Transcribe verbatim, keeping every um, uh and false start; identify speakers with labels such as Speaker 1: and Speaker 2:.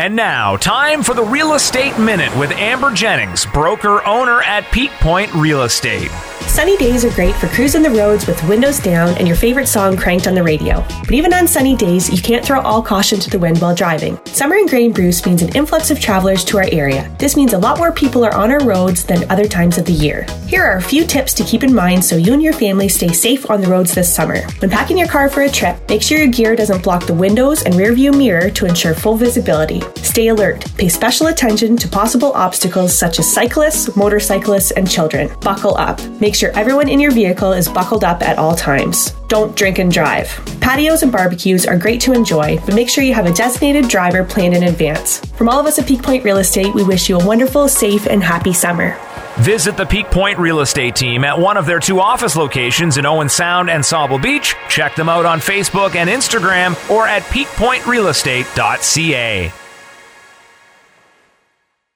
Speaker 1: And now, time for the Real Estate Minute with Amber Jennings, broker owner at Peak Point Real Estate.
Speaker 2: Sunny days are great for cruising the roads with windows down and your favorite song cranked on the radio. But even on sunny days, you can't throw all caution to the wind while driving. Summer in Grey and Bruce means an influx of travelers to our area. This means a lot more people are on our roads than other times of the year. Here are a few tips to keep in mind so you and your family stay safe on the roads this summer. When packing your car for a trip, make sure your gear doesn't block the windows and rear view mirror to ensure full visibility. Stay alert. Pay special attention to possible obstacles such as cyclists, motorcyclists, and children. Buckle up. Make sure everyone in your vehicle is buckled up at all times. Don't drink and drive. Patios and barbecues are great to enjoy, but make sure you have a designated driver planned in advance. From all of us at Peak Point Real Estate, we wish you a wonderful, safe, and happy summer.
Speaker 1: Visit the Peak Point Real Estate team at one of their two office locations in Owen Sound and Sauble Beach. Check them out on Facebook and Instagram or at peak point real estate dot c a.